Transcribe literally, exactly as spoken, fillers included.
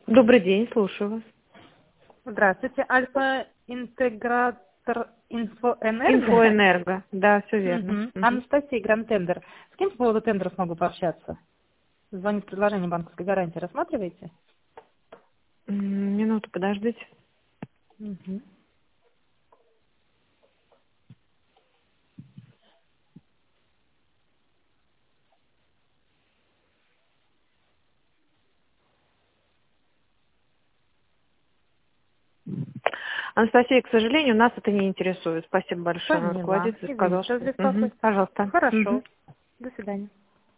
Добрый день, слушаю вас. Здравствуйте, Альфа-интегратор Инфоэнерго. Инфоэнерго, да, все верно. Мгм. Мгм. Анастасия, Гранд-тендер. С кем по поводу тендера смогу пообщаться? Звонит с предложением банковской гарантии. Рассматриваете? М, Минуту, подождите. Мгм. Анастасия, к сожалению, нас это не интересует. Спасибо большое. Поняла. Руководитель сказал, Извините за что... Мгм. беспокойство. Пожалуйста. Мгм. Хорошо. До свидания.